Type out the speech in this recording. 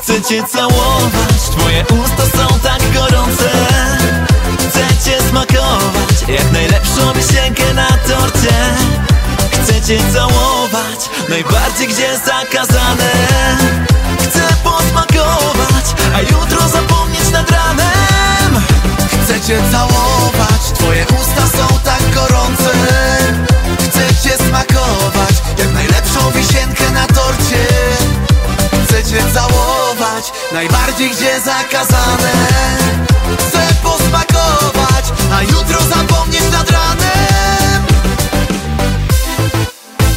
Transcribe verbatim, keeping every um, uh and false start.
Chcę cię całować, twoje usta są tak gorące. Chcę cię smakować, jak najlepszą wisienkę na torcie. Chcę cię całować, najbardziej gdzie zakazane. Chcę posmakować, a jutro zapomnieć nad ranem. Chcę cię całować, twoje usta są tak gorące. Chcę cię smakować, jak najlepszą wisienkę na torcie. Chcę cię całować, najbardziej gdzie zakazane. Chcę posmakować, a jutro zapomnieć